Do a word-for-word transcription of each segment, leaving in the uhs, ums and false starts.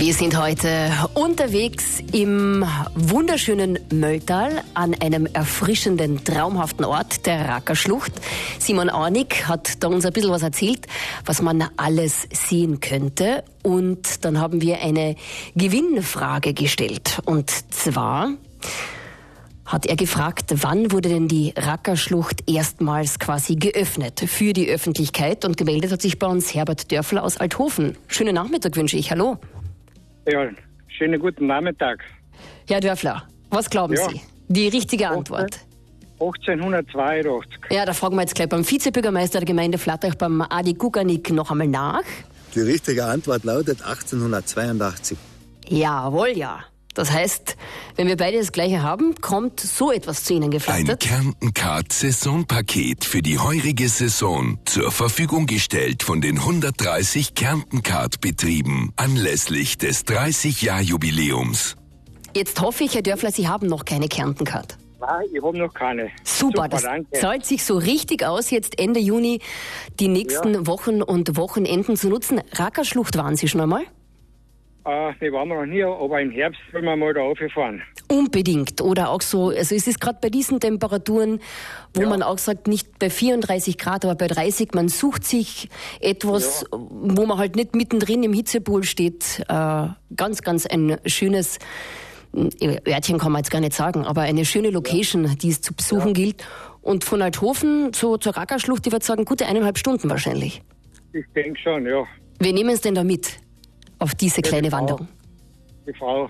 Wir sind heute unterwegs im wunderschönen Mölltal an einem erfrischenden, traumhaften Ort, der Rackerschlucht. Simon Aunig hat da uns ein bisschen was erzählt, was man alles sehen könnte. Und dann haben wir eine Gewinnfrage gestellt. Und zwar hat er gefragt, wann wurde denn die Rackerschlucht erstmals quasi geöffnet für die Öffentlichkeit? Und gemeldet hat sich bei uns Herbert Dörfler aus Althofen. Schönen Nachmittag wünsche ich. Hallo. Ja, schönen guten Nachmittag. Herr Dörfler, was glauben Ja. Sie? Die richtige Antwort? achtzehnhundertzweiundachtzig. Ja, da fragen wir jetzt gleich beim Vizebürgermeister der Gemeinde Flattach, beim Adi Guganik, noch einmal nach. Die richtige Antwort lautet achtzehnhundertzweiundachtzig. Jawohl, ja. Das heißt, wenn wir beide das Gleiche haben, kommt so etwas zu Ihnen Ein geflattert. Kärnten-Card-Saisonpaket für die heurige Saison zur Verfügung gestellt von den hundertdreißig Kärnten-Card-Betrieben anlässlich des dreißig-Jahr-Jubiläums. Jetzt hoffe ich, Herr Dörfler, Sie haben noch keine Kärnten-Card. Nein, ich habe noch keine. Super, das danke. zahlt sich so richtig aus, jetzt Ende Juni die nächsten Ja. Wochen und Wochenenden zu nutzen. Rackerschlucht waren Sie schon einmal? Äh, die waren wir noch nie, aber im Herbst wollen wir mal da rauffahren. Unbedingt. Oder auch so, also es ist gerade bei diesen Temperaturen, wo Ja. man auch sagt, nicht bei vierunddreißig Grad, aber bei dreißig, man sucht sich etwas, Ja. wo man halt nicht mittendrin im Hitzepol steht. Äh, ganz, ganz ein schönes Örtchen kann man jetzt gar nicht sagen, aber eine schöne Location, die es zu besuchen Ja. gilt. Und von Althofen zu, zur Rackerschlucht, ich würde sagen, gute eineinhalb Stunden wahrscheinlich. Ich denke schon, ja. Wir nehmen es denn da mit auf diese Ja, kleine die Frau. Wanderung? Die Frau.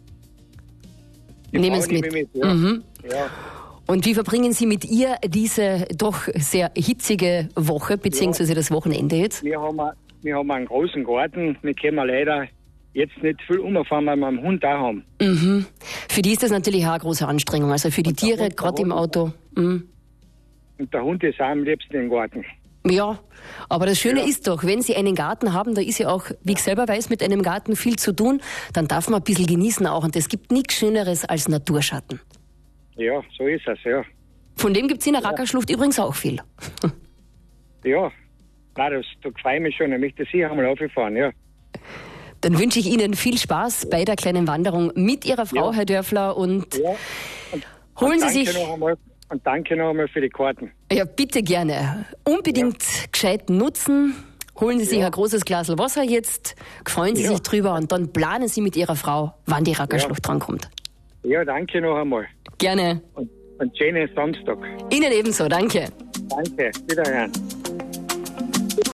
Die Nehmen Frau es nehme mit. ich ja. Mhm. Ja. Und wie verbringen Sie mit ihr diese doch sehr hitzige Woche, beziehungsweise das Wochenende jetzt? Wir, haben, a- wir haben einen großen Garten. Wir können leider jetzt nicht viel umfahren, weil wir einen Hund auch haben. Mhm. Für die ist das natürlich auch eine große Anstrengung, also für die Und der Tiere, Hund- gerade der im Hund- Auto. Mhm. Und der Hund ist auch am liebsten im Garten. Ja, aber das Schöne Ja. ist doch, wenn Sie einen Garten haben, da ist ja auch, wie ich selber weiß, mit einem Garten viel zu tun, dann darf man ein bisschen genießen auch. Und es gibt nichts Schöneres als Naturschatten. Ja, so ist es, ja. Von dem gibt es in der Rackerschlucht übrigens auch viel. Ja. Nein, das, da freue ich mich schon. Ich möchte sicher einmal rauffahren, ja. Dann wünsche ich Ihnen viel Spaß bei der kleinen Wanderung mit Ihrer Frau, Ja. Herr Dörfler, und Ja. Und, holen und Sie danke sich... Noch einmal, und danke noch einmal für die Karten. Ja, bitte gerne. Unbedingt gescheit nutzen. Holen Sie sich Ja. ein großes Glas Wasser jetzt, freuen Sie Ja. sich drüber und dann planen Sie mit Ihrer Frau, wann die Rackerschlucht drankommt. Ja, danke noch einmal. Gerne. Und, und schönen Samstag. Ihnen ebenso, danke. Danke. Wiederhören.